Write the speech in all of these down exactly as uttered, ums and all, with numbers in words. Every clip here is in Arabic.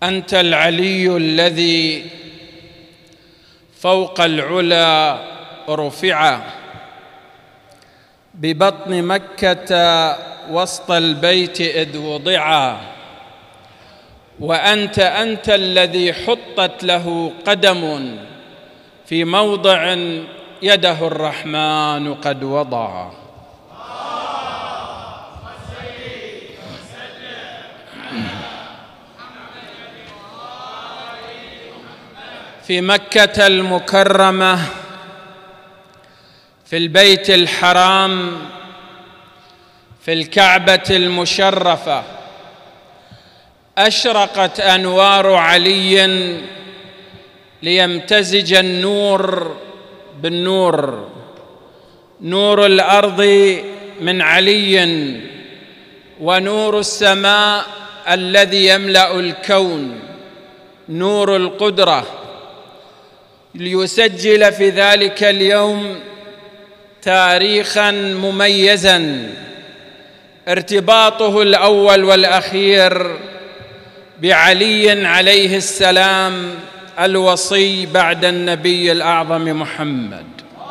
أنت العلي الذي فوق العلا رفع، ببطن مكة وسط البيت إذ وضعا، وأنت أنت الذي حطت له قدم في موضع يده الرحمن قد وضع. في مكة المكرمة في البيت الحرام في الكعبة المشرفة أشرقت أنوار علي ليمتزج النور بالنور، نور الأرض من علي ونور السماء الذي يملأ الكون نور القدرة، ليسجل في ذلك اليوم تاريخاً مميزاً ارتباطه الأول والأخير بعلي عليه السلام الوصي بعد النبي الأعظم محمد.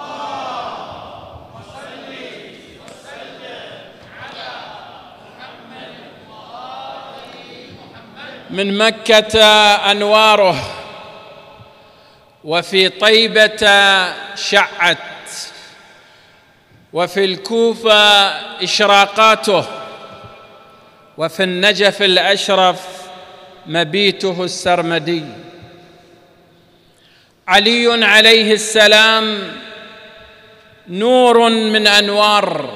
من مكة أنواره، وفي طيبة شعت، وفي الكوفة إشراقاته، وفي النجف الأشرف مبيته السرمدي. علي عليه السلام نور من أنوار،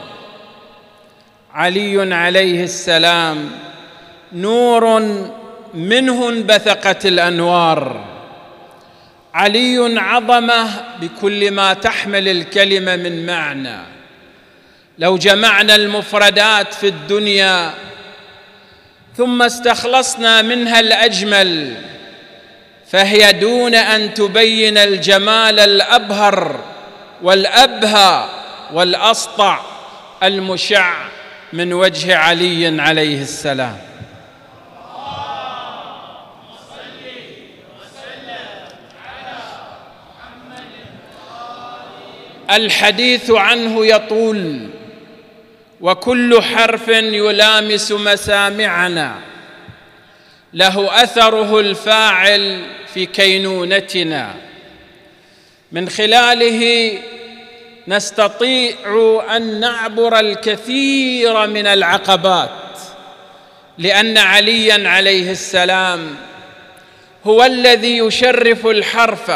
علي عليه السلام نور منه انبثقت الأنوار، علي عظمة بكل ما تحمل الكلمة من معنى. لو جمعنا المفردات في الدنيا ثم استخلصنا منها الأجمل، فهي دون أن تبين الجمال الأبهر والأبهى والأسطع المشع من وجه علي عليه السلام. الحديث عنه يطول، وكل حرف يلامس مسامعنا له أثره الفاعل في كينونتنا، من خلاله نستطيع أن نعبر الكثير من العقبات، لأن علياً عليه السلام هو الذي يشرف الحرف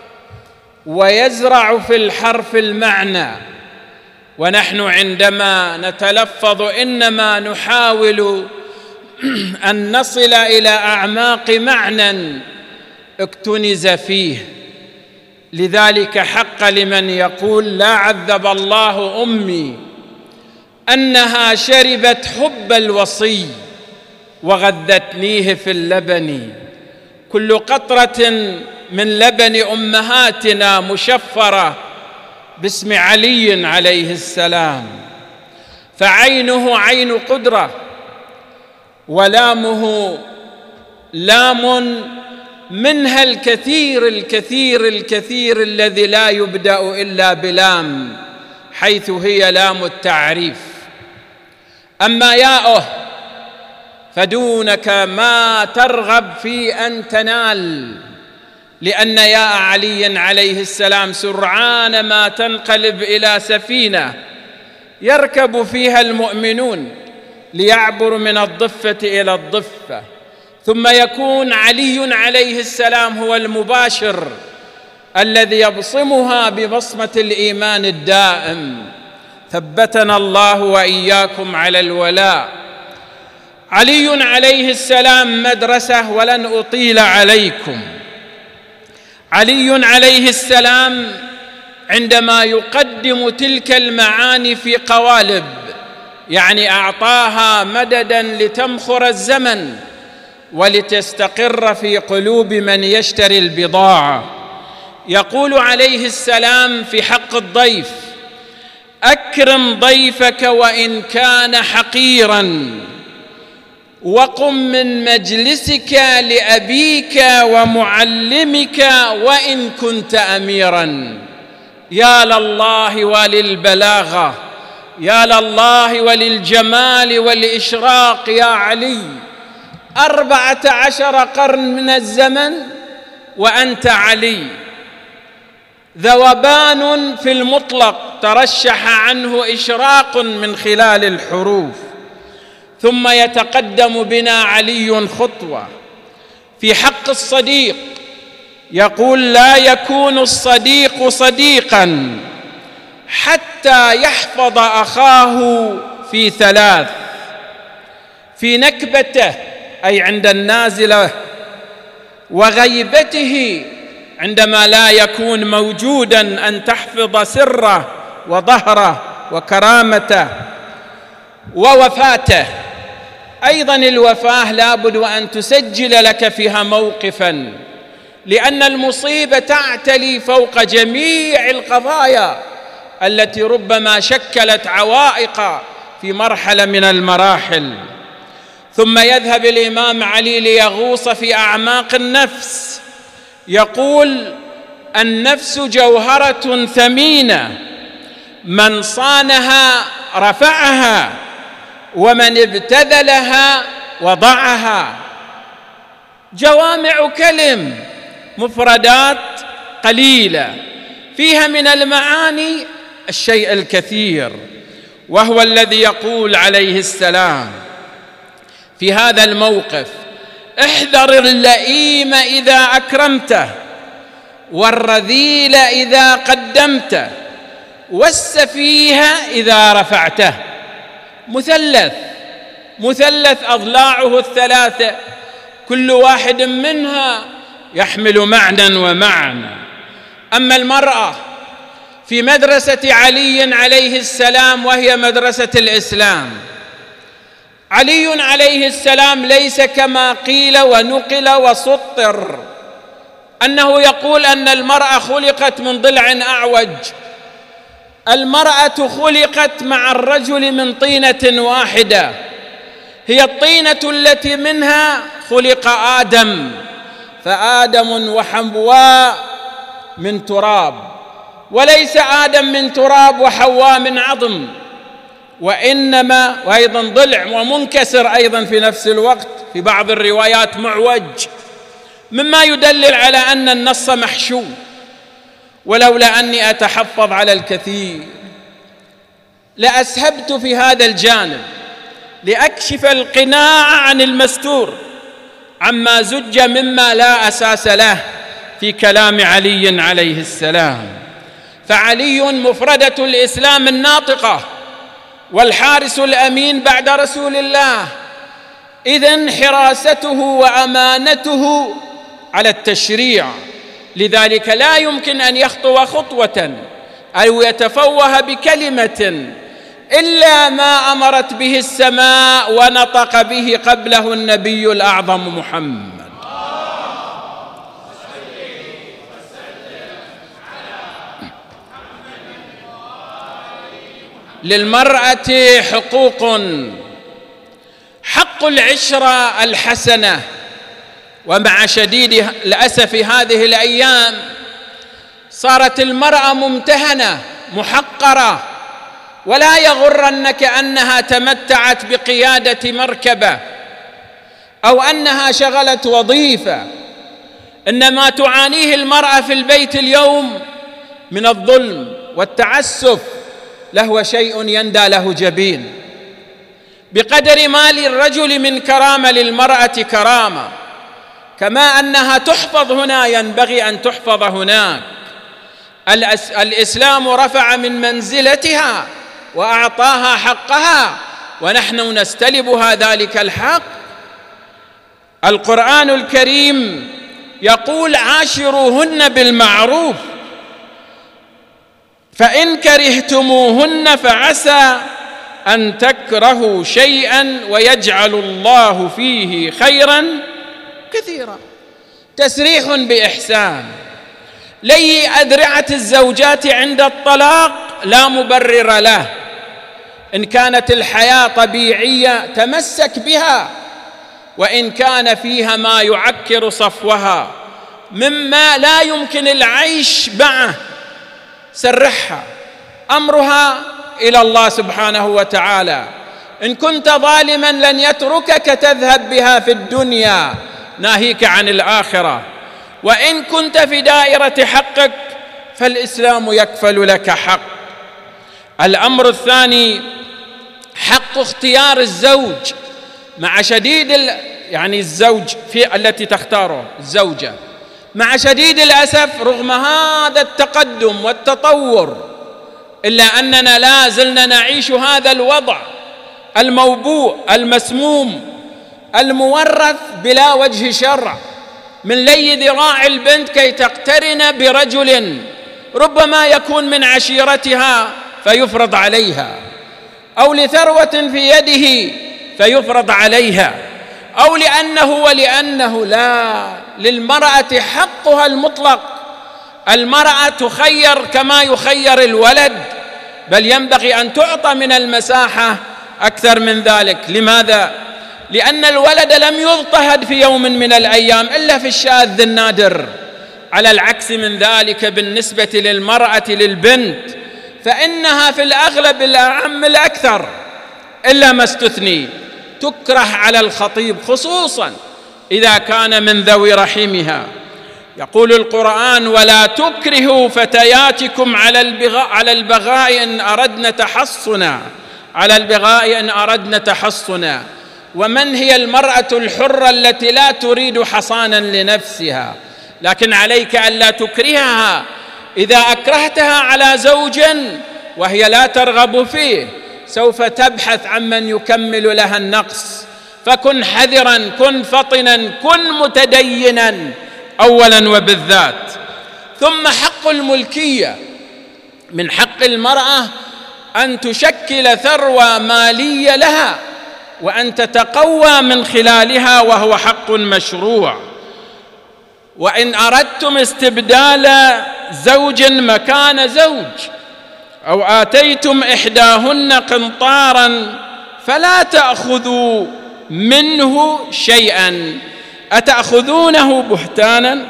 ويزرع في الحرف المعنى، ونحن عندما نتلفظ إنما نحاول أن نصل إلى أعماق معنى اكتنز فيه. لذلك حق لمن يقول: لا عذب الله أمي أنها شربت حب الوصي وغذتنيه في اللبن. كل قطرة من لبن أمهاتنا مشفرة باسم علي عليه السلام، فعينه عين قدرة، ولامه لام منها الكثير الكثير الكثير الذي لا يبدأ إلا بلام، حيث هي لام التعريف. أما ياؤه فدونك ما ترغب في أن تنال، لأن ياء علي عليه السلام سرعان ما تنقلب إلى سفينة يركب فيها المؤمنون ليعبر من الضفة إلى الضفة، ثم يكون علي عليه السلام هو المباشر الذي يبصمها ببصمة الإيمان الدائم. ثبتنا الله وإياكم على الولاء. علي عليه السلام مدرسة، ولن أطيل عليكم. علي عليه السلام عندما يقدم تلك المعاني في قوالب، يعني أعطاها مدداً لتمخر الزمن ولتستقر في قلوب من يشتري البضاعة. يقول عليه السلام في حق الضيف: أكرم ضيفك وإن كان حقيراً، وقم من مجلسك لأبيك ومعلمك وإن كنت أميراً. يا لله وللبلاغة، يا لله وللجمال والإشراق يا علي. أربعة عشر قرن من الزمن وأنت علي. ذوبان في المطلق ترشح عنه إشراق من خلال الحروف، ثم يتقدم بنا علي خطوة في حق الصديق. يقول: لا يكون الصديق صديقا حتى يحفظ أخاه في ثلاث: في نكبته أي عند النازلة، وغيبته عندما لا يكون موجودا أن تحفظ سره وظهره وكرامته، ووفاته. أيضا الوفاة لابد أن تسجل لك فيها موقفا، لأن المصيبة تعتلي فوق جميع القضايا التي ربما شكلت عوائق في مرحلة من المراحل. ثم يذهب الإمام علي ليغوص في أعماق النفس. يقول: النفس جوهرة ثمينة، من صانها رفعها، ومن ابتذلها وضعها. جوامع كلم، مفردات قليلة، فيها من المعاني الشيء الكثير. وهو الذي يقول عليه السلام في هذا الموقف: احذر اللئيم إذا أكرمته، والرذيل إذا قدمته، والسفيه إذا رفعته. مثلث مثلث أضلاعه الثلاثة، كل واحد منها يحمل معنى ومعنى. أما المرأة في مدرسة علي عليه السلام، وهي مدرسة الإسلام، علي عليه السلام ليس كما قيل ونقل وسطر أنه يقول أن المرأة خلقت من ضلع أعوج. المرأة خلقت مع الرجل من طينة واحدة، هي الطينة التي منها خلق آدم، فآدم وحواء من تراب، وليس آدم من تراب وحواء من عظم، وإنما وأيضا ضلع ومنكسر أيضا في نفس الوقت، في بعض الروايات معوج، مما يدلل على أن النص محشو. ولولا أني أتحفظ على الكثير لأسهبت في هذا الجانب لأكشف القناع عن المستور عما زج مما لا أساس له في كلام علي عليه السلام. فعلي مفردة الإسلام الناطقة والحارس الأمين بعد رسول الله، إذن حراسته وأمانته على التشريع. لذلك لا يمكن أن يخطو خطوة أو يتفوه بكلمة إلا ما أمرت به السماء ونطق به قبله النبي الأعظم محمد. للمرأة حقوق: حق العشرة الحسنة، ومع شديد الأسف هذه الأيام صارت المرأة ممتهنة محقرة، ولا يغرنك أنها تمتعت بقيادة مركبة أو أنها شغلت وظيفة، إنما تعانيه المرأة في البيت اليوم من الظلم والتعسف لهو شيء يندى له جبين. بقدر ما للرجل من كرامة للمرأة كرامة، كما أنها تحفظ هنا ينبغي أن تحفظ هناك. الإسلام رفع من منزلتها وأعطاها حقها، ونحن نستلبها ذلك الحق. القرآن الكريم يقول: عاشروهن بالمعروف، فإن كرهتموهن فعسى أن تكرهوا شيئا ويجعل الله فيه خيرا كثيرا. تسريح بإحسان. لي أذرعة الزوجات عند الطلاق لا مبرر له. إن كانت الحياة طبيعية تمسك بها وإن كان فيها ما يعكر صفوها مما لا يمكن العيش معه، سرحها، أمرها إلى الله سبحانه وتعالى. إن كنت ظالما لن يتركك تذهب بها في الدنيا ناهيك عن الآخرة، وإن كنت في دائرة حقك فالإسلام يكفل لك حق. الأمر الثاني حق اختيار الزوج مع شديد ال... يعني الزوج في التي تختاره الزوجة، مع شديد الأسف رغم هذا التقدم والتطور إلا أننا لا زلنا نعيش هذا الوضع الموبوء المسموم المورث بلا وجه شرع، من لي ذراع البنت كي تقترن برجل ربما يكون من عشيرتها فيفرض عليها، أو لثروة في يده فيفرض عليها، أو لأنه ولأنه. لا، للمرأة حقها المطلق. المرأة تخير كما يخير الولد، بل ينبغي أن تعطى من المساحة أكثر من ذلك. لماذا؟ لأن الولد لم يضطهد في يوم من الأيام إلا في الشاذ النادر، على العكس من ذلك بالنسبة للمرأة للبنت فإنها في الأغلب الأعم الأكثر إلا ما استثني تكره على الخطيب، خصوصا إذا كان من ذوي رحمها. يقول القرآن: ولا تكرهوا فتياتكم على البغاء على البغاء إن أردنا تحصنا على البغاء إن أردنا تحصنا. ومن هي المرأة الحرة التي لا تريد حصانا لنفسها؟ لكن عليك ألا تكرهها. إذا أكرهتها على زوج وهي لا ترغب فيه سوف تبحث عن من يكمل لها النقص، فكن حذرا، كن فطنا، كن متدينا أولا وبالذات. ثم حق الملكية، من حق المرأة أن تشكل ثروة مالية لها وأن تتقوى من خلالها، وهو حق مشروع. وإن أردتم استبدال زوج مكان زوج أو آتيتم إحداهن قنطارا فلا تأخذوا منه شيئا أتأخذونه بهتانا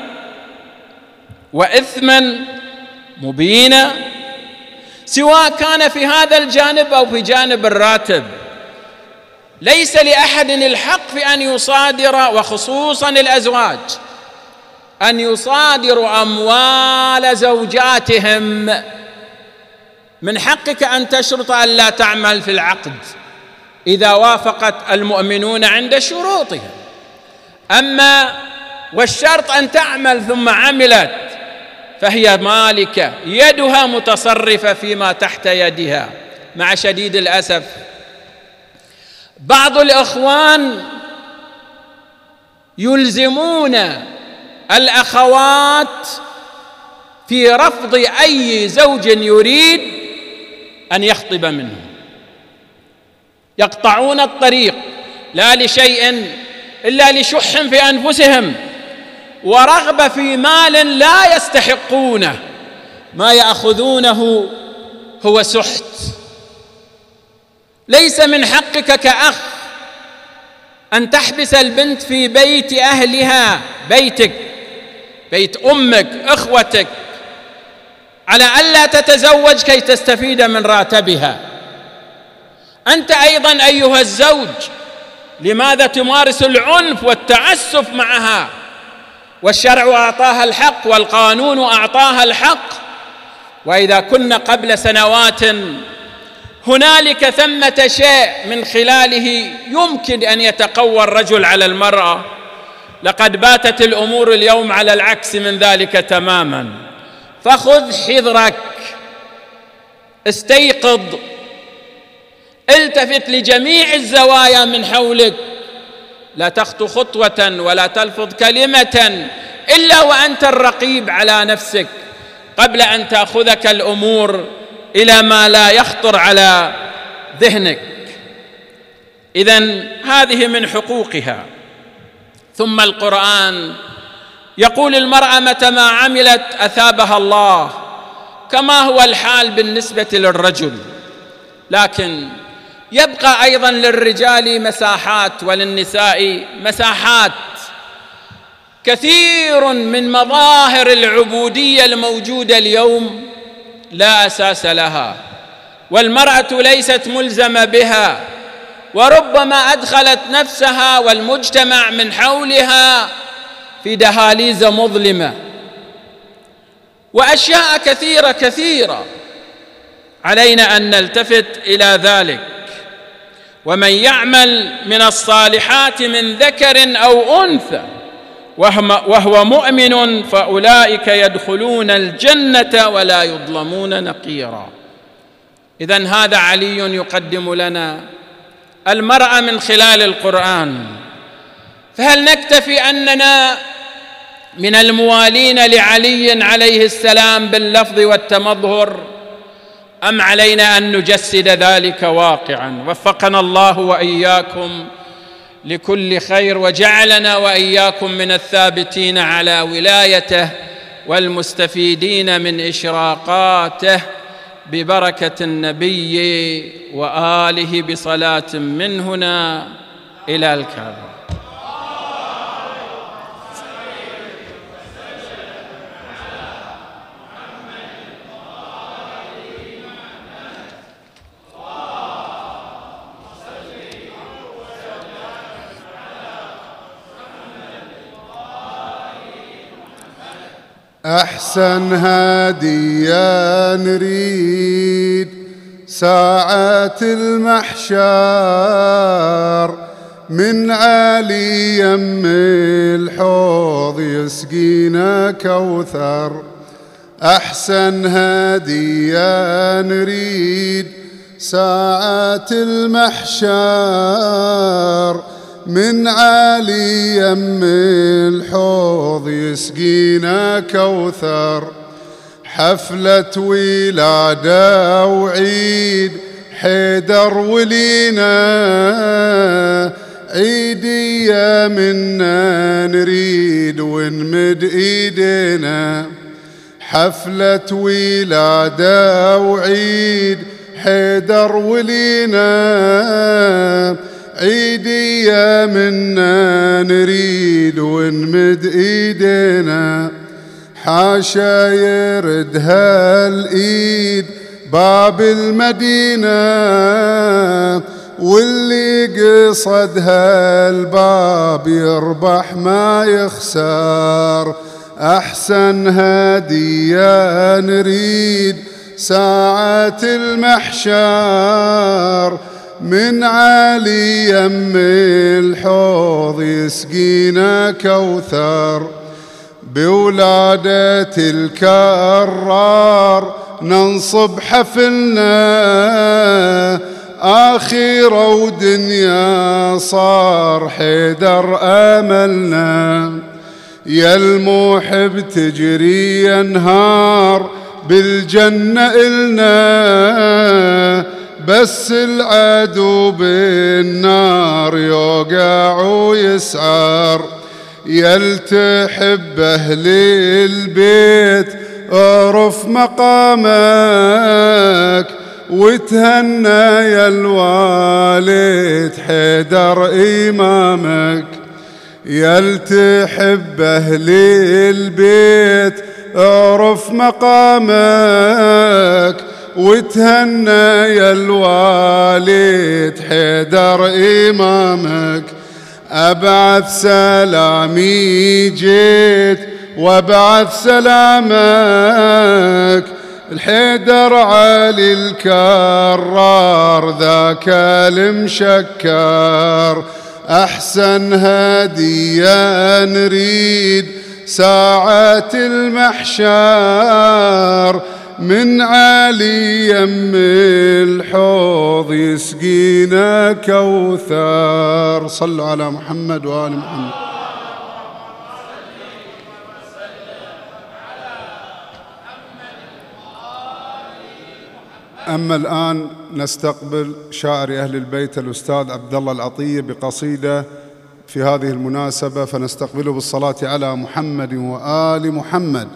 وإثما مبينا، سواء كان في هذا الجانب أو في جانب الراتب. ليس لأحد الحق في أن يصادر، وخصوصا الأزواج، أن يصادروا أموال زوجاتهم. من حقك أن تشرط أن لا تعمل في العقد إذا وافقت المؤمنون عند شروطهم، أما والشرط أن تعمل ثم عملت فهي مالكة، يدها متصرفة فيما تحت يدها. مع شديد الأسف بعض الإخوان يلزمون الأخوات في رفض أي زوج يريد أن يخطب منهم، يقطعون الطريق لا لشيء إلا لشح في أنفسهم ورغبة في مال لا يستحقونه، ما يأخذونه هو سحت. ليس من حقك كأخ أن تحبس البنت في بيت أهلها، بيتك، بيت أمك، إخوتك، على ألا تتزوج كي تستفيد من راتبها. أنت أيضا أيها الزوج لماذا تمارس العنف والتعسف معها؟ والشرع أعطاها الحق والقانون أعطاها الحق. وإذا كنا قبل سنوات هنالك ثمة شيء من خلاله يمكن أن يتقوى الرجل على المرأة، لقد باتت الأمور اليوم على العكس من ذلك تماما. فخذ حذرك، استيقظ، التفت لجميع الزوايا من حولك، لا تخطو خطوة ولا تلفظ كلمة إلا وأنت الرقيب على نفسك قبل أن تأخذك الأمور إلى ما لا يخطر على ذهنك. إذن هذه من حقوقها. ثم القرآن يقول المرأة متى ما عملت أثابها الله، كما هو الحال بالنسبة للرجل. لكن يبقى أيضا للرجال مساحات وللنساء مساحات. كثير من مظاهر العبودية الموجودة اليوم لا أساس لها، والمرأة ليست ملزمة بها، وربما أدخلت نفسها والمجتمع من حولها في دهاليز مظلمة، وأشياء كثيرة كثيرة علينا أن نلتفت إلى ذلك. ومن يعمل من الصالحات من ذكر أو أنثى وهو مؤمن فأولئك يدخلون الجنة ولا يظلمون نقيرا. إذن هذا علي يقدم لنا المرأة من خلال القرآن. فهل نكتفي أننا من الموالين لعلي عليه السلام باللفظ والتمظهر، أم علينا أن نجسد ذلك واقعا؟ وفقنا الله وإياكم لكل خير، وجعلنا وإياكم من الثابتين على ولايته والمستفيدين من إشراقاته ببركة النبي وآله بصلاة من هنا إلى الكعبة. أحسن هدية نريد ساعة المحشر، من علي يم الحوض يسقينا كوثر. أحسن هدية نريد ساعة المحشر، من عالي يم الحوض يسقينا كوثر. حفلة ولادة وعيد حيدر ولينا، عيدية منا نريد ونمد ايدينا. حفلة ولادة وعيد حيدر ولينا، عيدية منا نريد ونمد ايدينا. حاشا يرد هالايد باب المدينة، واللي قصد هالباب يربح ما يخسر. أحسن هدية نريد ساعة المحشر، من عالي يم الحوض يسقينا كوثر. بولادة الكرار ننصب حفلنا، آخرة ودنيا صار حيدر آملنا. يا المحب تجري أنهار بالجنة إلنا، بس العدو بالنار يوقع ويسعر. يلتحب أهل البيت اعرف مقامك، وتهنى يا الوالد حيدر إمامك. يلتحب أهل البيت اعرف مقامك، وتهنى يا الوالد حيدر إمامك. أبعث سلامي جيت وابعث سلامك، الحيدر علي الكرار ذاك المشكر. أحسن هدية نريد ساعة المحشر، من عالي يم الحوض يسقينا كوثر. صلوا على محمد وآل محمد. أما الآن نستقبل شاعر أهل البيت الأستاذ عبد الله العطية بقصيدة في هذه المناسبة، فنستقبله بالصلاة على محمد وآل محمد.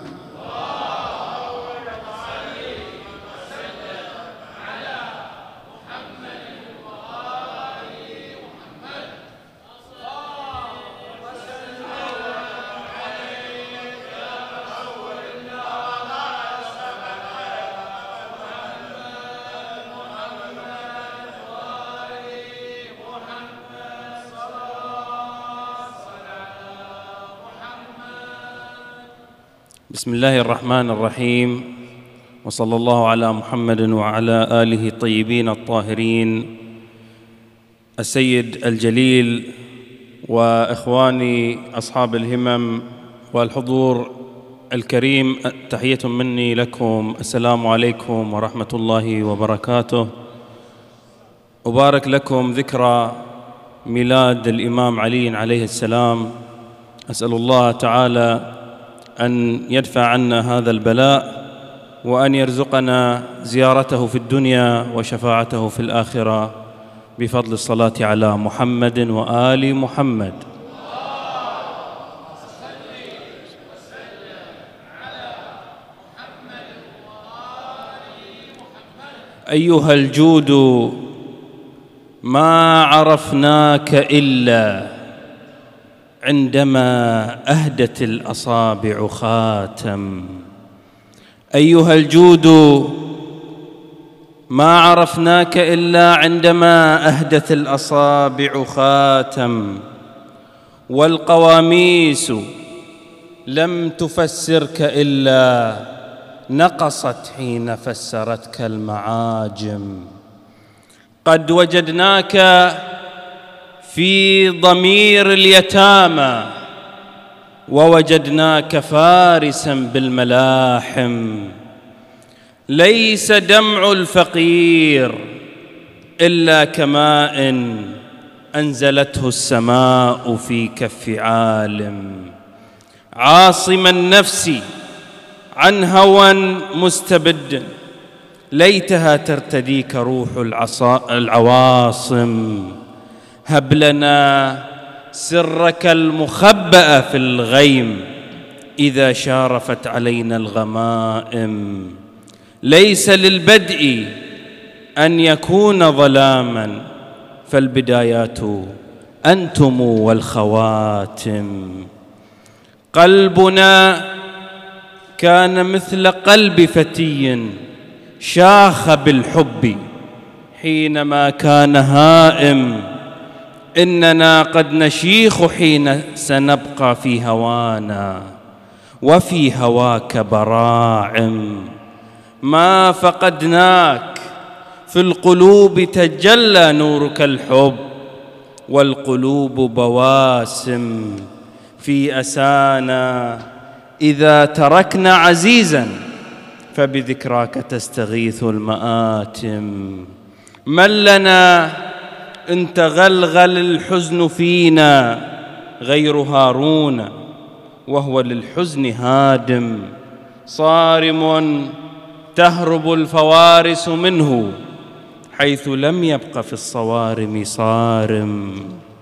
بسم الله الرحمن الرحيم، وصلى الله على محمد وعلى آله الطيبين الطاهرين. السيد الجليل وإخواني أصحاب الهمم والحضور الكريم، تحية مني لكم، السلام عليكم ورحمة الله وبركاته. أبارك لكم ذكرى ميلاد الإمام علي عليه السلام. أسأل الله تعالى أن يدفع عنا هذا البلاء، وأن يرزقنا زيارته في الدنيا وشفاعته في الآخرة بفضل الصلاة على محمد وآل محمد. أيها الجود ما عرفناك إلا عندما أهدت الأصابع خاتم. أيها الجود ما عرفناك إلا عندما أهدت الأصابع خاتم، والقواميس لم تفسرك إلا نقصت حين فسرتك المعاجم. قد وجدناك في ضمير اليتامى، ووجدناك فارسا بالملاحم. ليس دمع الفقير إلا كماء أنزلته السماء في كف عالم. عاصم النفس عن هوى مستبد، ليتها ترتديك روح العواصم. هب لنا سرك المخبأ في الغيم إذا شارفت علينا الغمائم. ليس للبدء أن يكون ظلاما، فالبدايات أنتم والخواتم. قلبنا كان مثل قلب فتي شاخ بالحب حينما كان هائم. إننا قد نشيخ حين سنبقى في هوانا، وفي هواك براعم. ما فقدناك، في القلوب تجلى نورك الحب، والقلوب بواسم. في أسانا إذا تركنا عزيزا، فبذكراك تستغيث المآتم. من لنا إن تغلغل الحزن فينا غير هارون، وهو للحزن هادم. صارم تهرب الفوارس منه، حيث لم يبق في الصوارم صارم.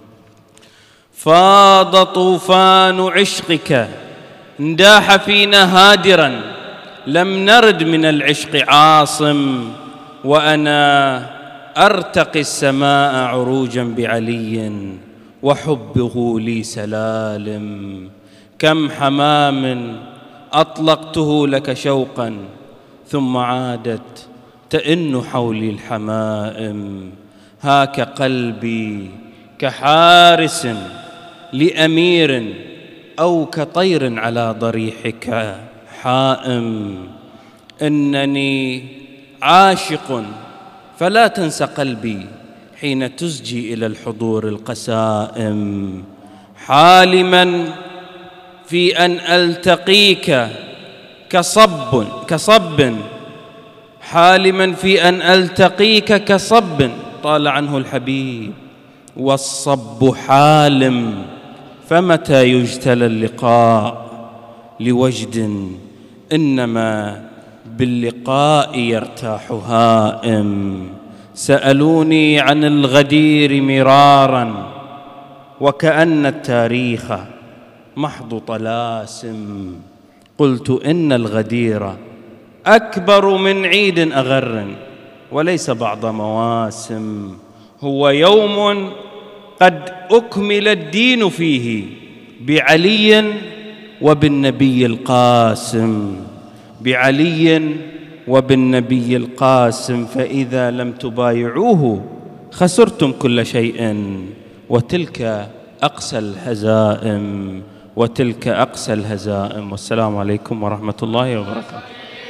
فاض طوفان عشقك انداح فينا هادرا، لم نرد من العشق عاصم. وأنا أرتقي السماء عروجا بعلي، وحبه لي سلالم. كم حمام أطلقته لك شوقا، ثم عادت تئن حولي الحمائم. هاك قلبي كحارس لأمير، أو كطير على ضريحك حائم. إنني عاشق فلا تنس قلبي حين تزجي إلى الحضور القسائم. حالما في أن ألتقيك كصب كصب حالما في أن ألتقيك كصب طال عنه الحبيب، والصب حالم. فمتى يجتلى اللقاء لوجد، إنما باللقاء يرتاح هائم. سألوني عن الغدير مرارا، وكأن التاريخ محض طلاسم. قلت إن الغدير أكبر من عيد أغر، وليس بعض مواسم. هو يوم قد أكمل الدين فيه بعلي وبالنبي القاسم، بعلي وبالنبي القاسم. فإذا لم تبايعوه خسرتم كل شيء، وتلك أقسى الهزائم. وتلك أقسى الهزائم. والسلام عليكم ورحمة الله وبركاته.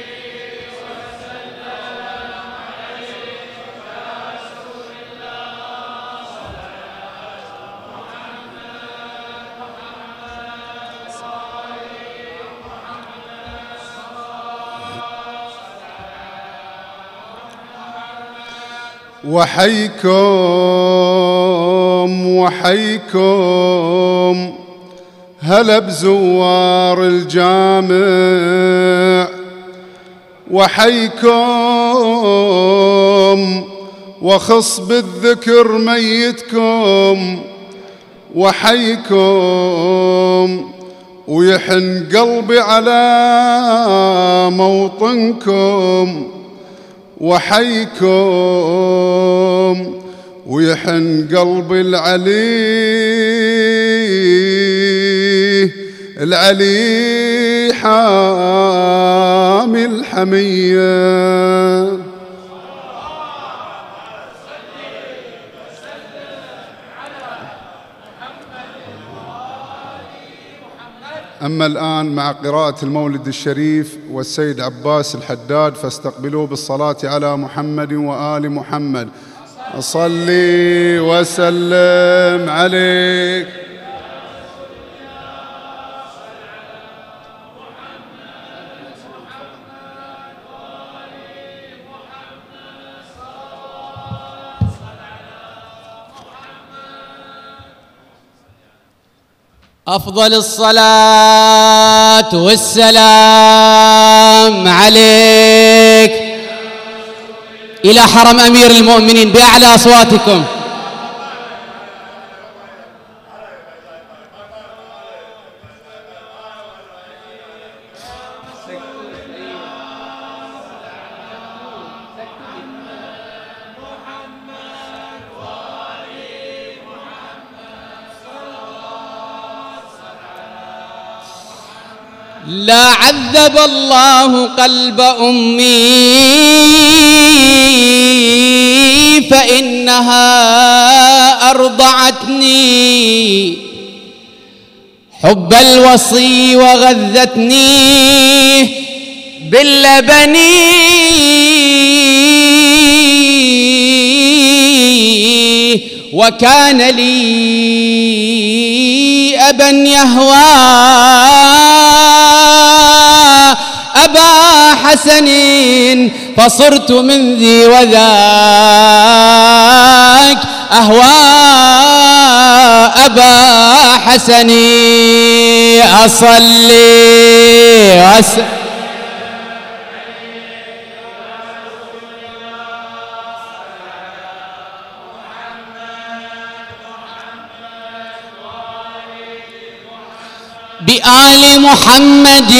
وحيكم وحيكم هلا بزوار الجامع، وحيكم وخص بالذكر ميتكم، وحيكم ويحن قلبي على موطنكم، وحيكم ويحن قلبي العلي العلي حامي الحمية. أما الآن مع قراءة المولد الشريف والسيد عباس الحداد، فاستقبلوه بالصلاة على محمد وآل محمد. صلي وسلم عليك. أفضل الصلاة والسلام عليك إلى حرم أمير المؤمنين بأعلى أصواتكم. لا عذب الله قلب أمي فإنها أرضعتني حب الوصي وغذتني باللبن وكان لي أبا يهوى أبا حسن فصرت من ذي وذاك أهوى أبا حسن. أصلي وأسلم بآل محمد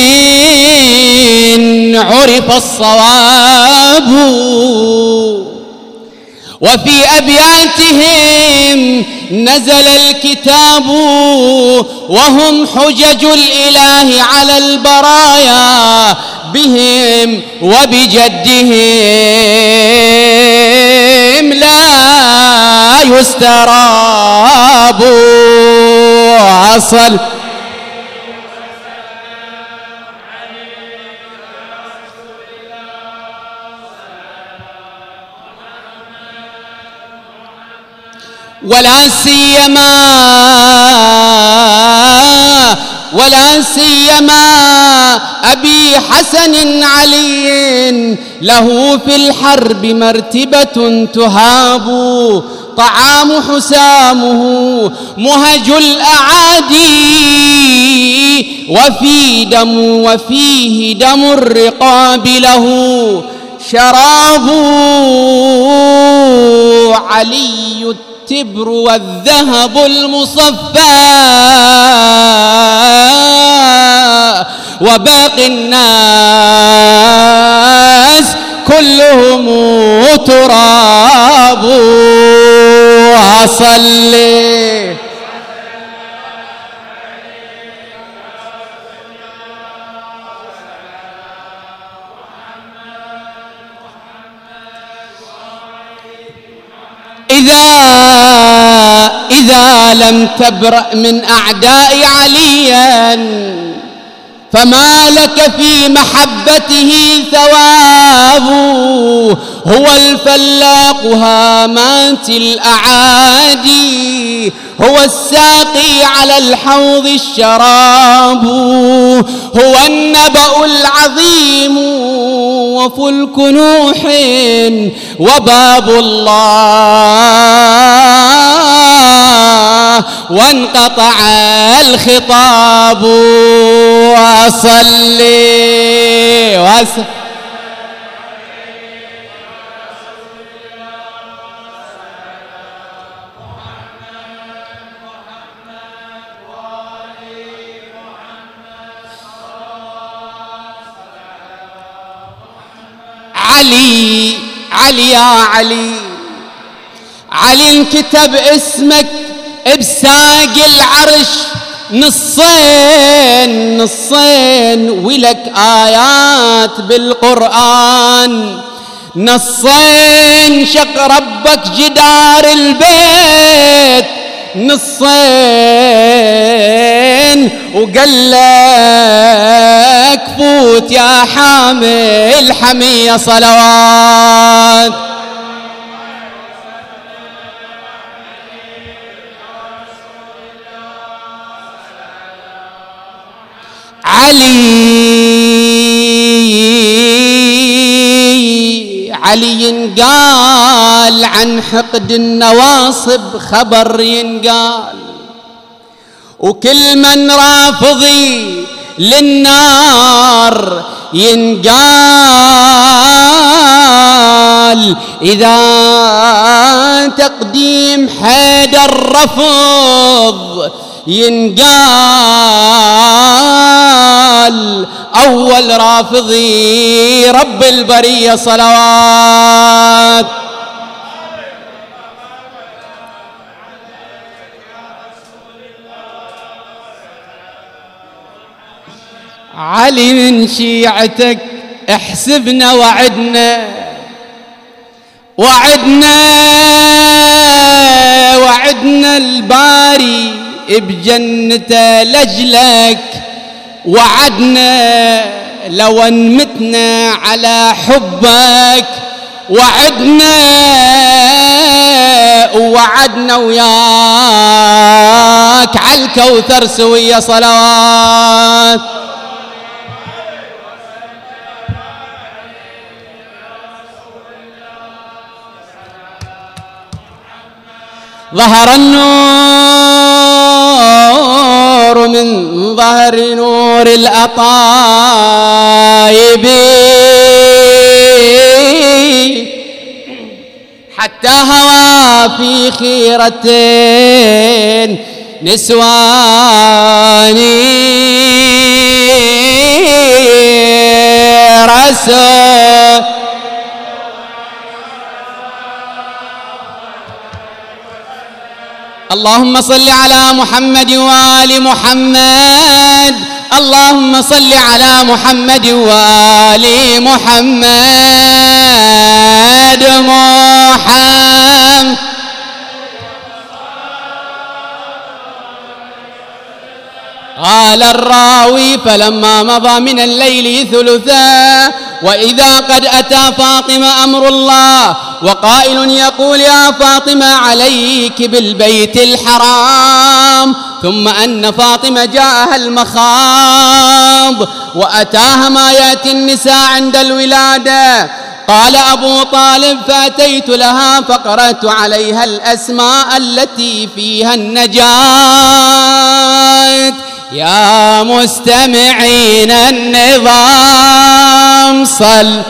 عرف الصواب وفي أبياتهم نزل الكتاب وهم حجج الإله على البرايا بهم وبجدهم لا يستراب. أصل ولا سيما ولا سيما أبي حسن علي له في الحرب مرتبة تهاب طعام حسامه مهج الأعادي وفي دم وفيه دم الرقاب له شراب علي التبر والذهب المصفى وباقي الناس كلهم تراب. أصلي إذا إذا لم تبرأ من أعداء عليا فما لك في محبته ثواب. هو الفلاق هامات الأعادي، هو الساقي على الحوض الشراب، هو النبأ العظيم وفلك نوح وباب الله وانقطع الخطاب. وصلي وسلم علي علي يا علي. علي انكتب اسمك بساق العرش نصين نصين، ولك آيات بالقرآن نصين. شق ربك جدار البيت نصين، وقال لك فوت يا حامل حمية صلوات. علي علي ينقال عن حقد النواصب خبر ينقال، وكل من رافضي للنار ينقال. إذا تقديم حيدر رفض ينقال، أول رافضي رب البرية صلوات. علي من شيعتك احسبنا وعدنا وعدنا وعدنا الباري بجنته لجلك، وعدنا لو انمتنا على حبك، وعدنا ووعدنا وياك على الكوثر سوية صلوات. ظهر النور من ظهر نور الأطايب، حتى هوى في خيرتين نسواني رسول. اللهم صل على محمد وآل محمد، اللهم صل على محمد وآل محمد. محمد قال الراوي فلما مضى من الليل ثلثا وإذا قد أتى فاطمة أمر الله، وقائل يقول يا فاطمة عليك بالبيت الحرام، ثم أن فاطمة جاءها المخاض وأتاها ما يأتي النساء عند الولادة. قال أبو طالب فأتيت لها فقرأت عليها الأسماء التي فيها النجاة. يا مستمعين النظام صل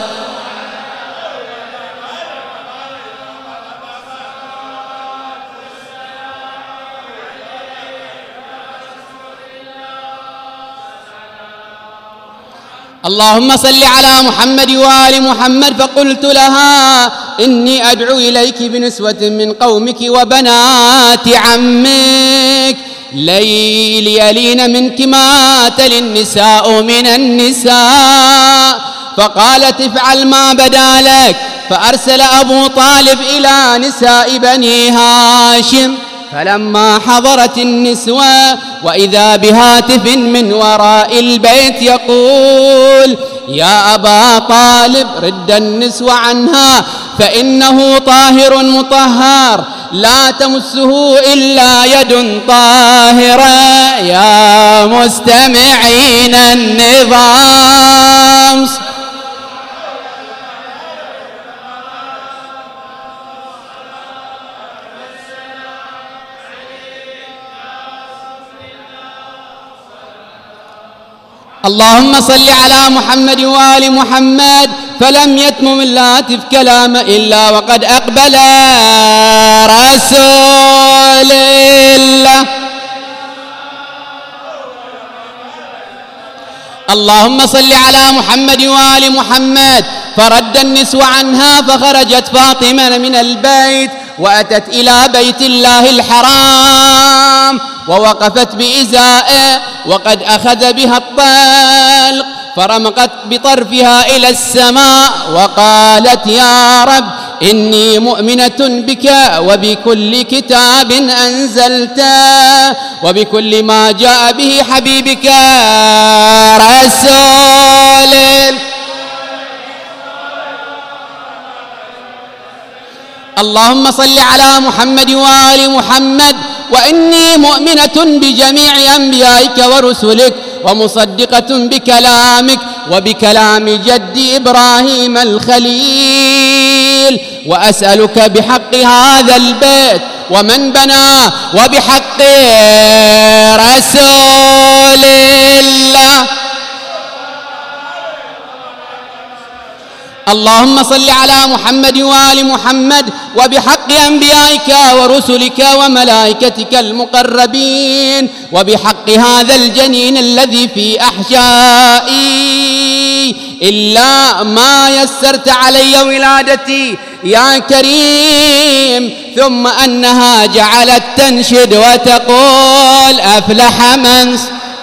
اللهم صل على محمد وآل محمد. فقلت لها إني أدعو إليك بنسوة من قومك وبنات عمك ليل يلين منك ما تلي النساء من النساء. فقالت افعل ما بدا لك. فأرسل أبو طالب إلى نساء بني هاشم فلما حضرت النسوة وإذا بهاتف من وراء البيت يقول: يا أبا طالب رد النسوة عنها فإنه طاهر مطهر لا تمسه إلا يد طاهرة. يا مستمعين النظام، اللهم صل على محمد وآل محمد. فلم يتمم الهاتف كلام إلا وقد أقبل رسول الله. اللهم صل على محمد وآل محمد. فرد النسوة عنها فخرجت فاطمة من البيت وأتت إلى بيت الله الحرام ووقفت بإزائه وقد أخذ بها الطلق، فرمقت بطرفها إلى السماء وقالت: يا رب إني مؤمنة بك وبكل كتاب أنزلته وبكل ما جاء به حبيبك رسول. اللهم صل على محمد وآل محمد. وإني مؤمنة بجميع أنبيائك ورسلك ومصدقة بكلامك وبكلام جدي إبراهيم الخليل، وأسألك بحق هذا البيت ومن بناه وبحق رسول الله. اللهم صل على محمد وآل محمد وبحق أنبيائك ورسلك وملائكتك المقربين وبحق هذا الجنين الذي في أحشائي، إلا ما يسرت علي ولادتي يا كريم. ثم أنها جعلت تنشد وتقول: أفلح من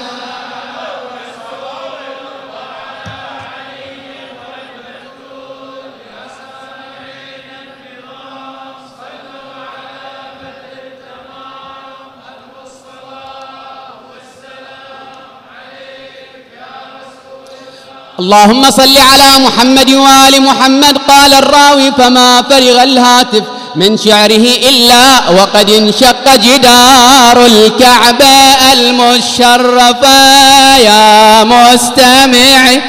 اللهم صل على محمد وآل محمد. قال الراوي: فما فرغ الهاتف من شعره إلا وقد انشق جدار الكعبة المشرفة. يا مستمع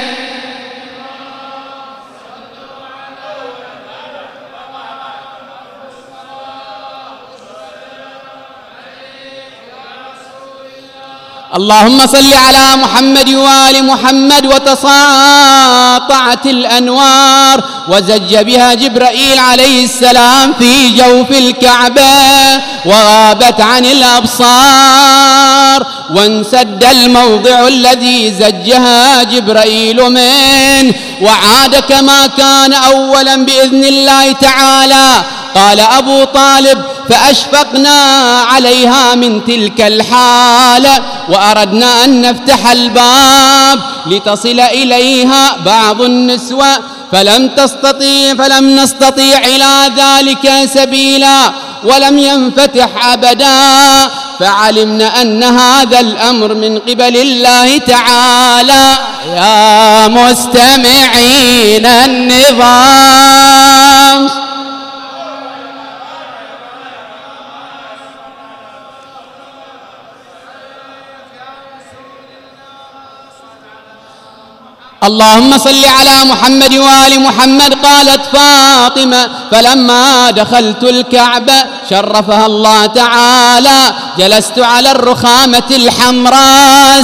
اللهم صل على محمد وآل محمد. وتساطعت الأنوار وزج بها جبرائيل عليه السلام في جوف الكعبة وغابت عن الأبصار، وانسد الموضع الذي زجها جبرائيل منه وعاد كما كان أولا بإذن الله تعالى. قال أبو طالب: فأشفقنا عليها من تلك الحالة وأردنا أن نفتح الباب لتصل إليها بعض النسوة فلم تستطيع فلم نستطيع إلى ذلك سبيلا ولم ينفتح أبدا، فعلمنا أن هذا الأمر من قبل الله تعالى. يا مستمعين النظام، اللهم صل على محمد وآل محمد. قالت فاطمة: فلما دخلت الكعبة شرفها الله تعالى جلست على الرخامة الحمراء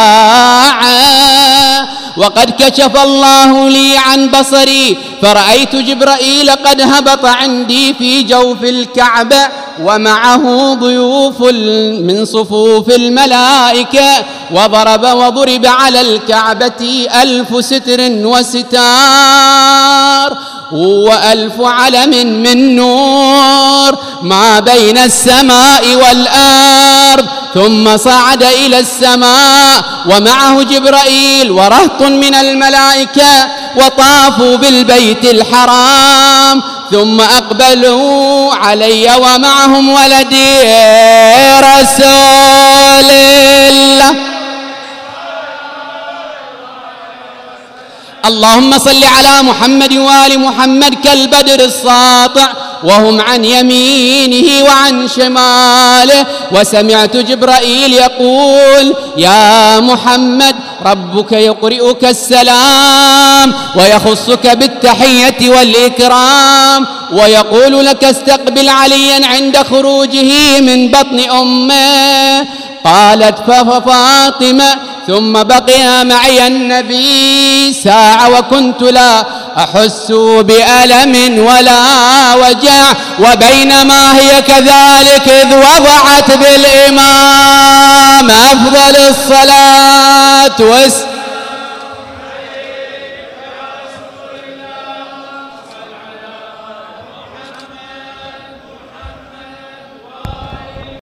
ساعة وقد كشف الله لي عن بصري فرأيت جبرائيل قد هبط عندي في جوف الكعبة ومعه ضيوف من صفوف الملائكة، وضرب وضرب على الكعبة ألف ستر وستار وألف علم من نور ما بين السماء والأرض، ثم صعد إلى السماء ومعه جبرائيل ورهط من الملائكة وطافوا بالبيت الحرام، ثم أقبلوا علي ومعهم ولدي رسول الله. اللهم صل على محمد وآل محمد كالبدر الساطع وهم عن يمينه وعن شماله. وسمعت جبرائيل يقول: يا محمد ربك يقرئك السلام ويخصك بالتحية والإكرام ويقول لك: استقبل عليا عند خروجه من بطن أمه. قالت فاطمة: ثم بقي معي النبي ساعة وكنت لا أحس بألم ولا وجع. وبينما هي كذلك إذ وضعت بالإمام أفضل الصلاة والسلام